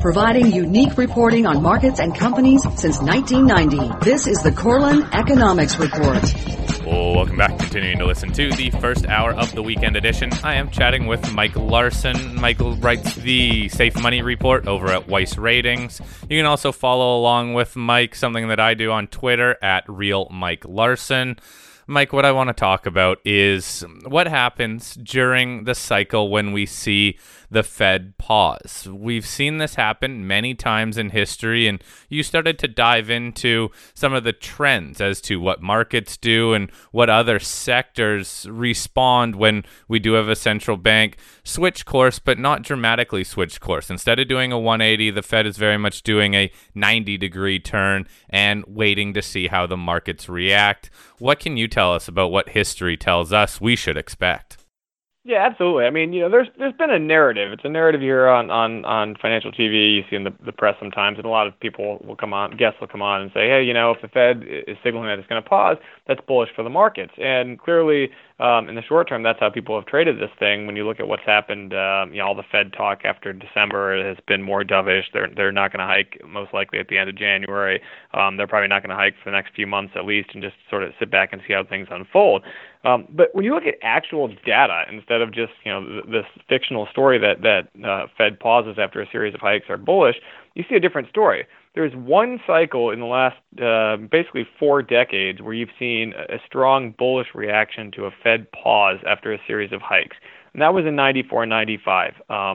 providing unique reporting on markets and companies since 1990. This is the Corlin Economics Report. Well, welcome back. Continuing to listen to the first hour of the weekend edition. I am chatting with Mike Larson. Michael writes the Safe Money Report over at Weiss Ratings. You can also follow along with Mike, something that I do on Twitter at Real Mike Larson. Mike, what I want to talk about is what happens during the cycle when we see the Fed pause. We've seen this happen many times in history, and you started to dive into some of the trends as to what markets do and what other sectors respond when we do have a central bank switch course, but not dramatically switch course. Instead of doing a 180, the Fed is very much doing a 90-degree turn and waiting to see how the markets react. What can you tell us about what history tells us we should expect? Yeah, absolutely. I mean, there's been a narrative. It's a narrative here on financial TV. You see in the press sometimes, and a lot of people will come on, guests will come on and say, hey, if the Fed is signaling that it's going to pause, that's bullish for the markets. And clearly, in the short term, that's how people have traded this thing. When you look at what's happened, all the Fed talk after December has been more dovish. They're not going to hike most likely at the end of January. They're probably not going to hike for the next few months at least, and just sort of sit back and see how things unfold. But when you look at actual data instead of just this fictional story that Fed pauses after a series of hikes are bullish, you see a different story. There's one cycle in the last basically 4 decades where you've seen a strong bullish reaction to a Fed pause after a series of hikes, and that was in 94 and 95.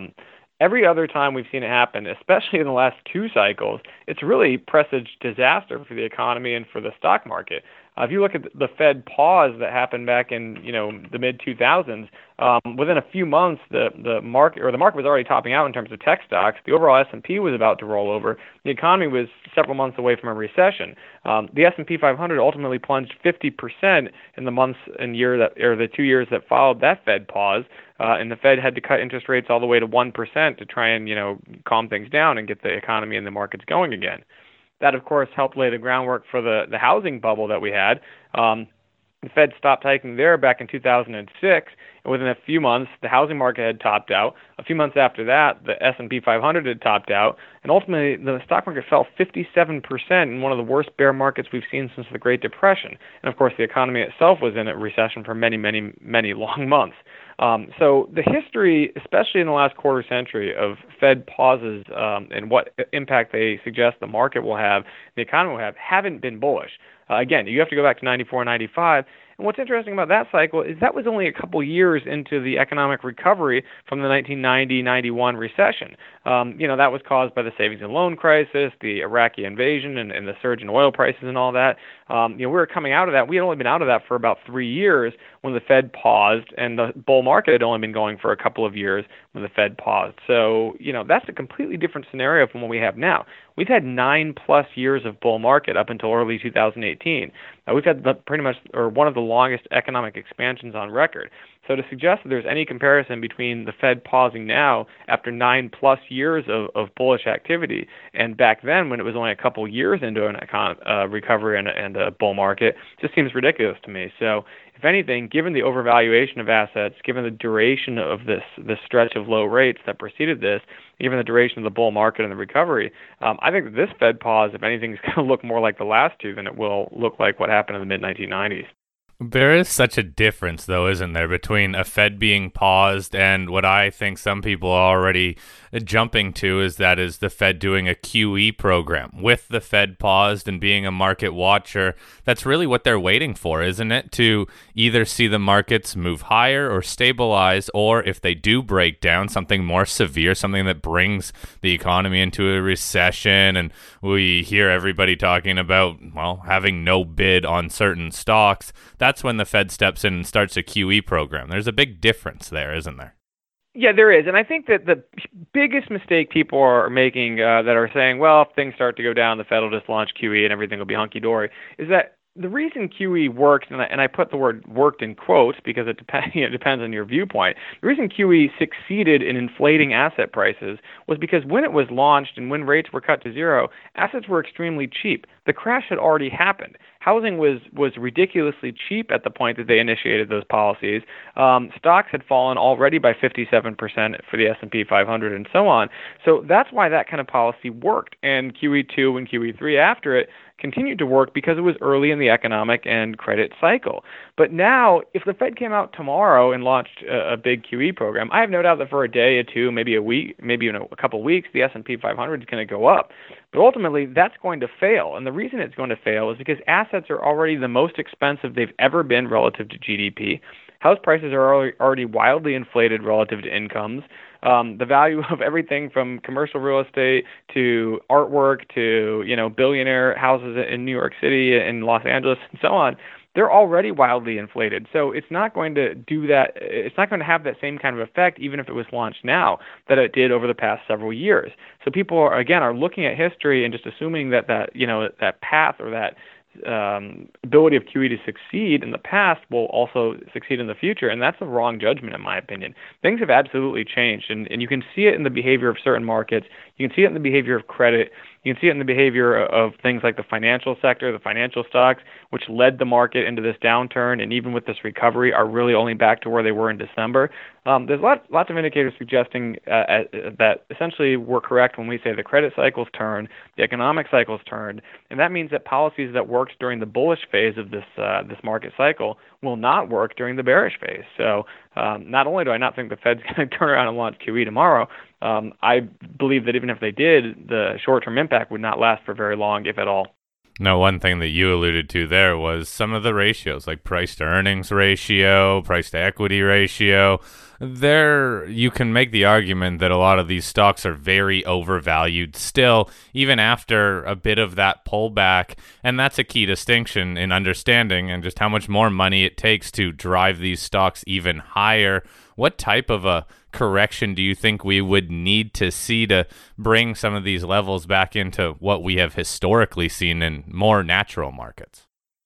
Every other time we've seen it happen, especially in the last 2 cycles, it's really presaged disaster for the economy and for the stock market. If you look at the Fed pause that happened back in the mid 2000s, within a few months the market was already topping out in terms of tech stocks. The overall S&P was about to roll over. The economy was several months away from a recession. The S&P 500 ultimately plunged 50% in the months and the 2 years that followed that Fed pause. And the Fed had to cut interest rates all the way to 1% to try and calm things down and get the economy and the markets going again. That, of course, helped lay the groundwork for the housing bubble that we had. The Fed stopped hiking there back in 2006, and within a few months, the housing market had topped out. A few months after that, the S&P 500 had topped out, and ultimately, the stock market fell 57% in one of the worst bear markets we've seen since the Great Depression. And, of course, the economy itself was in a recession for many, many, many long months. So the history, especially in the last quarter century, of Fed pauses and what impact they suggest the market will have, the economy will have, haven't been bullish. Again, you have to go back to 94, 95. And what's interesting about that cycle is that was only a couple years into the economic recovery from the 1990-91 recession. That was caused by the savings and loan crisis, the Iraqi invasion, and the surge in oil prices and all that. We were coming out of that. We had only been out of that for about 3 years when the Fed paused, and the bull market had only been going for a couple of years when the Fed paused. So, that's a completely different scenario from what we have now. We've had 9+ years of bull market up until early 2018. We've had one of the longest economic expansions on record. So to suggest that there's any comparison between the Fed pausing now after 9+ years of bullish activity and back then when it was only a couple years into an recovery and a bull market just seems ridiculous to me. So if anything, given the overvaluation of assets, given the duration of this stretch of low rates that preceded this, given the duration of the bull market and the recovery, I think that this Fed pause, if anything, is going to look more like the last two than it will look like what happened in the mid-1990s. There is such a difference, though, isn't there, between a Fed being paused and what I think some people are already jumping to is the Fed doing a QE program. With the Fed paused and being a market watcher, that's really what they're waiting for, isn't it? To either see the markets move higher or stabilize, or if they do break down, something more severe, something that brings the economy into a recession. And we hear everybody talking about, having no bid on certain stocks. That's when the Fed steps in and starts a QE program. There's a big difference there, isn't there? Yeah, there is. And I think that the biggest mistake people are making that are saying, if things start to go down, the Fed will just launch QE and everything will be hunky-dory, is that the reason QE works, and I put the word worked in quotes because it depends on your viewpoint. The reason QE succeeded in inflating asset prices was because when it was launched and when rates were cut to zero, assets were extremely cheap. the crash had already happened. Housing was ridiculously cheap at the point that they initiated those policies. Stocks had fallen already by 57% for the S&P 500 and so on. So that's why that kind of policy worked. And QE2 and QE3 after it continued to work because it was early in the economic and credit cycle. But now, if the Fed came out tomorrow and launched a big QE program, I have no doubt that for a day or two, maybe a week, maybe a couple of weeks, the S&P 500 is going to go up. But ultimately, that's going to fail. And the reason it's going to fail is because assets are already the most expensive they've ever been relative to GDP. House prices are already wildly inflated relative to incomes. The value of everything from commercial real estate to artwork to, billionaire houses in New York City and Los Angeles and so on, they're already wildly inflated. So it's not going to do that. It's not going to have that same kind of effect, even if it was launched now, that it did over the past several years. So people are looking at history and just assuming that path or that ability of QE to succeed in the past will also succeed in the future, and that's a wrong judgment in my opinion. Things have absolutely changed, and you can see it in the behavior of certain markets. You can see it in the behavior of credit. You can see it in the behavior of things like the financial sector, the financial stocks, which led the market into this downturn, and even with this recovery are really only back to where they were in December. There's lots of indicators suggesting that essentially we're correct when we say the credit cycles turn, the economic cycles turned, and that means that policies that worked during the bullish phase of this market cycle will not work during the bearish phase. So not only do I not think the Fed's going to turn around and launch QE tomorrow, I believe that even if they did, the short-term impact would not last for very long, if at all. Now, one thing that you alluded to there was some of the ratios, like price-to-earnings ratio, price-to-equity ratio. There, you can make the argument that a lot of these stocks are very overvalued still, even after a bit of that pullback. And that's a key distinction in understanding and just how much more money it takes to drive these stocks even higher. What type of a correction do you think we would need to see to bring some of these levels back into what we have historically seen in more natural markets?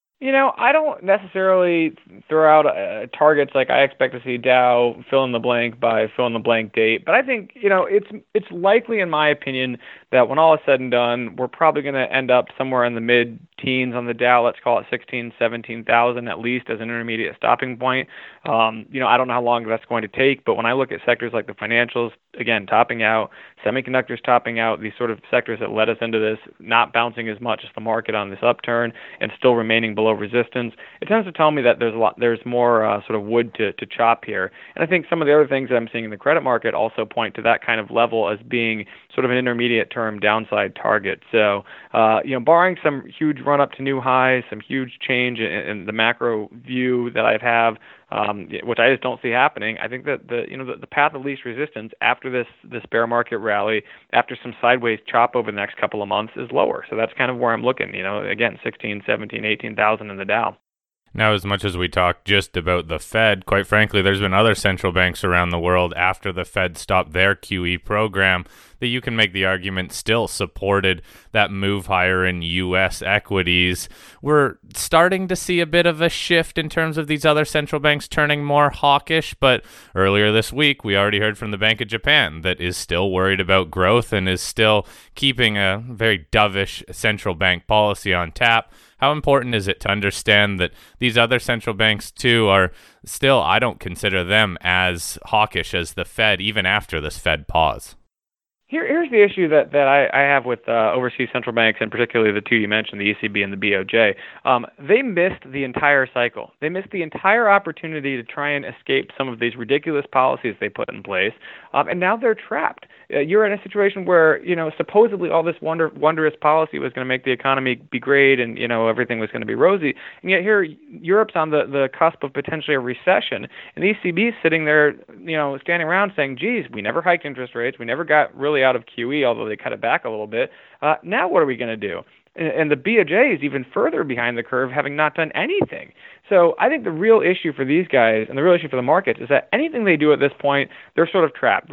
I don't necessarily throw out targets like I expect to see Dow fill in the blank by fill in the blank date. But I think, it's likely, in my opinion, that when all is said and done, we're probably going to end up somewhere in the mid-teens on the Dow. Let's call it 16,000, 17,000 at least as an intermediate stopping point. I don't know how long that's going to take, but when I look at sectors like the financials, again, topping out, semiconductors topping out, these sort of sectors that led us into this, not bouncing as much as the market on this upturn and still remaining below resistance, it tends to tell me that there's more sort of wood to chop here. And I think some of the other things that I'm seeing in the credit market also point to that kind of level as being sort of an intermediate term downside target. So, barring some huge run up to new highs, some huge change in the macro view that I have, which I just don't see happening. I think that the path of least resistance after this bear market rally, after some sideways chop over the next couple of months, is lower. So that's kind of where I'm looking. Again, 16, 17, 18,000 in the Dow. Now, as much as we talk just about the Fed, quite frankly, there's been other central banks around the world after the Fed stopped their QE program that you can make the argument still supported that move higher in U.S. equities. We're starting to see a bit of a shift in terms of these other central banks turning more hawkish, but earlier this week, we already heard from the Bank of Japan that is still worried about growth and is still keeping a very dovish central bank policy on tap. How important is it to understand that these other central banks, too, are still, I don't consider them as hawkish as the Fed, even after this Fed pause? Here's the issue that I have with overseas central banks, and particularly the two you mentioned, the ECB and the BOJ. They missed the entire cycle. They missed the entire opportunity to try and escape some of these ridiculous policies they put in place, and now they're trapped. You're in a situation where, supposedly all this wondrous policy was going to make the economy be great and, everything was going to be rosy. And yet here, Europe's on the cusp of potentially a recession. And the ECB is sitting there, standing around saying, geez, we never hiked interest rates. We never got really out of QE, although they cut it back a little bit. Now what are we going to do? And the BOJ is even further behind the curve, having not done anything. So I think the real issue for these guys and the real issue for the markets is that anything they do at this point, they're sort of trapped, right?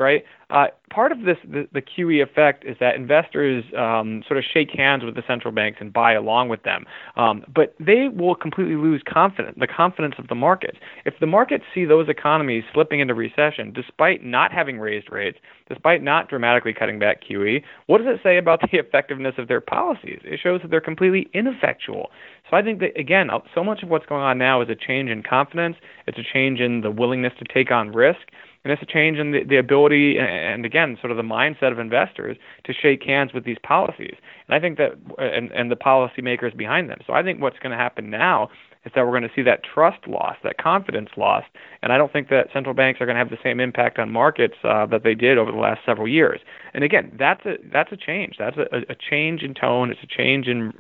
Part of this, the QE effect, is that investors sort of shake hands with the central banks and buy along with them. But they will completely lose the confidence of the markets. If the markets see those economies slipping into recession, despite not having raised rates, despite not dramatically cutting back QE, what does it say about the effectiveness of their policies? It shows that they're completely ineffectual. So I think that, again, so much of what's going on now is a change in confidence. It's a change in the willingness to take on risk. And it's a change in the ability and, again, sort of the mindset of investors to shake hands with these policies. And I think that, and the policymakers behind them. So I think what's going to happen now is that we're going to see that trust loss, that confidence loss. And I don't think that central banks are going to have the same impact on markets that they did over the last several years. And again, that's a change. That's a change in tone. It's a change in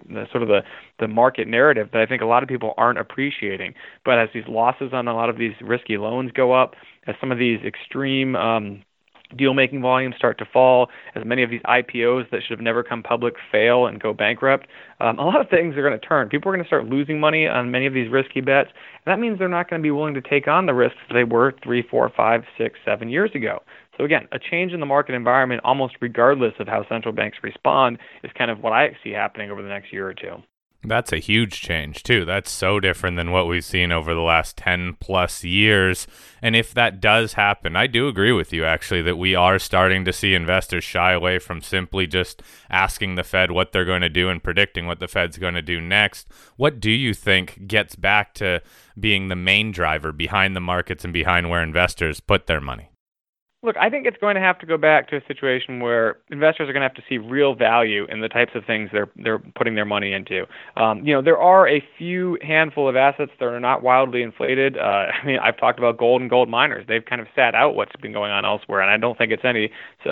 the market narrative that I think a lot of people aren't appreciating. But as these losses on a lot of these risky loans go up, as some of these extreme deal-making volumes start to fall, as many of these IPOs that should have never come public fail and go bankrupt, a lot of things are going to turn. People are going to start losing money on many of these risky bets, and that means they're not going to be willing to take on the risks they were 3, 4, 5, 6, 7 years ago. So again, a change in the market environment, almost regardless of how central banks respond, is kind of what I see happening over the next year or two. That's a huge change, too. That's so different than what we've seen over the last 10 plus years. And if that does happen, I do agree with you, actually, that we are starting to see investors shy away from simply just asking the Fed what they're going to do and predicting what the Fed's going to do next. What do you think gets back to being the main driver behind the markets and behind where investors put their money? Look, I think it's going to have to go back to a situation where investors are going to have to see real value in the types of things they're putting their money into. There are a few handful of assets that are not wildly inflated. I've talked about gold and gold miners. They've kind of sat out what's been going on elsewhere, and I don't think it's any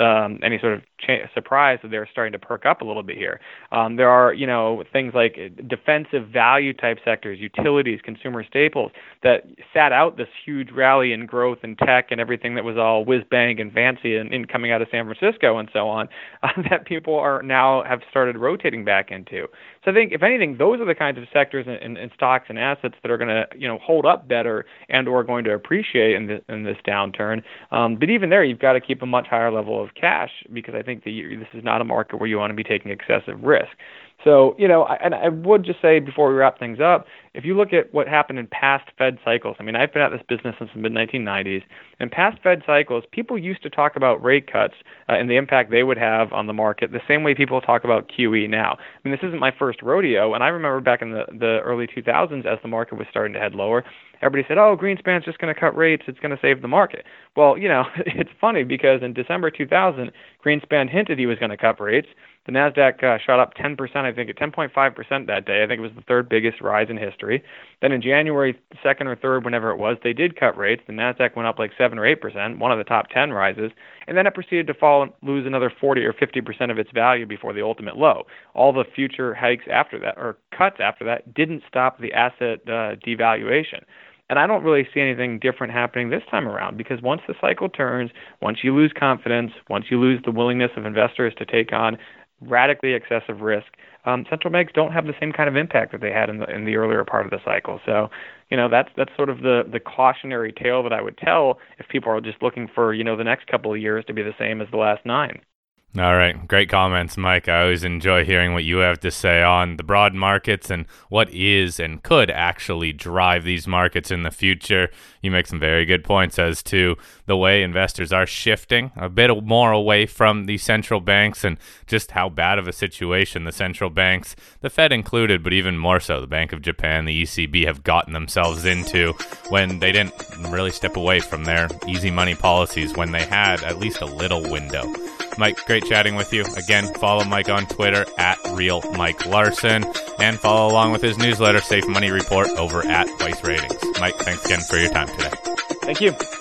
sort of surprise that they're starting to perk up a little bit here. There are, things like defensive value type sectors, utilities, consumer staples that sat out this huge rally in growth and tech and everything that was all whiz-bang and fancy and coming out of San Francisco and so on, that people are now have started rotating back into. So I think, if anything, those are the kinds of sectors and stocks and assets that are going to, hold up better and or going to appreciate in this downturn. But even there, you've got to keep a much higher level of cash, because I think this is not a market where you want to be taking excessive risk. So, I would just say, before we wrap things up, if you look at what happened in past Fed cycles, I've been at this business since the mid-1990s. In past Fed cycles, people used to talk about rate cuts and the impact they would have on the market the same way people talk about QE now. This isn't my first rodeo, and I remember back in the early 2000s, as the market was starting to head lower, everybody said, oh, Greenspan's just going to cut rates, it's going to save the market. Well, it's funny, because in December 2000, Greenspan hinted he was going to cut rates. The NASDAQ shot up 10%, I think, at 10.5% that day. I think it was the third biggest rise in history. Then in January 2nd or 3rd, whenever it was, they did cut rates. The NASDAQ went up like 7 or 8%, one of the top 10 rises. And then it proceeded to fall and lose another 40 or 50% of its value before the ultimate low. All the future hikes after that, or cuts after that, didn't stop the asset devaluation. And I don't really see anything different happening this time around, because once the cycle turns, once you lose confidence, once you lose the willingness of investors to take on radically excessive risk, central banks don't have the same kind of impact that they had in the earlier part of the cycle. So, that's sort of the cautionary tale that I would tell if people are just looking for, the next couple of years to be the same as the last 9. All right. Great comments, Mike. I always enjoy hearing what you have to say on the broad markets and what is and could actually drive these markets in the future. You make some very good points as to the way investors are shifting a bit more away from the central banks, and just how bad of a situation the central banks, the Fed included, but even more so the Bank of Japan, the ECB, have gotten themselves into when they didn't really step away from their easy money policies when they had at least a little window. Mike, great chatting with you. Again, follow Mike on Twitter at @RealMikeLarson, and follow along with his newsletter, Safe Money Report, over at Weiss Ratings. Mike, thanks again for your time today. Thank you.